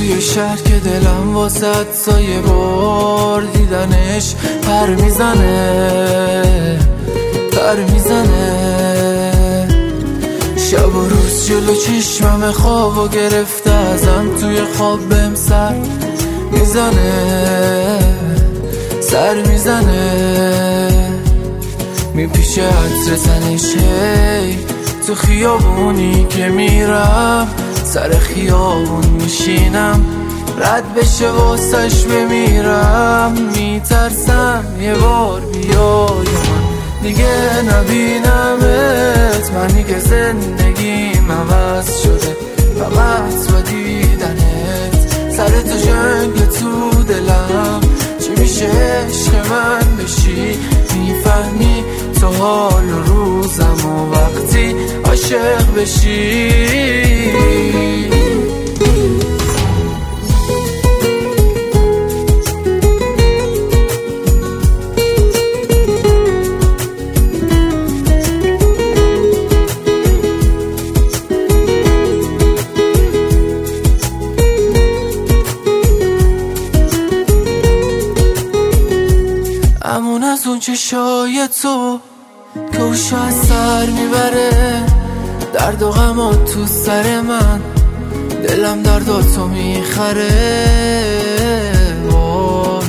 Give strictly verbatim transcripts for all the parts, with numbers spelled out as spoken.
توی شهر که دلم واسه سایه بار دیدنش پر میزنه پر میزنه. شب و روز جلو چشمم خوابو گرفته ازم، توی خواب بهم سر میزنه سر میزنه. میپیشه عطر تنش هی تو خیابونی که میرم، سر خیابون میشینم رد بشه واسش بمیرم. میترسم یه بار بیای من دیگه نبینمت، منی که زندگیم عوض شده فقط با دیدنت. سر تو جنگ تو دلم، چی میشه عشق من بشی؟ میفهمی تو حال و روزم و وقتی عاشق بشی. امون از اون چشای تو که اوش از سر میبره، درد و غمات تو سر من، دلم درداتو میخره. وای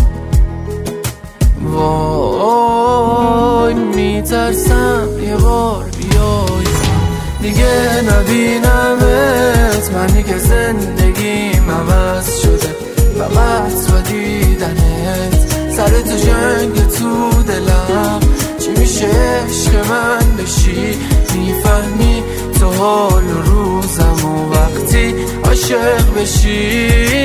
وای میترسم یه بار بیای دیگه نبینمت، منی که زندگیم عوض شده فقط با دیدنت. سر تو جنگ تو دلم، چی میشه عشق من بشی؟ میفهمی تو حال و روزم و وقتی عاشق بشی.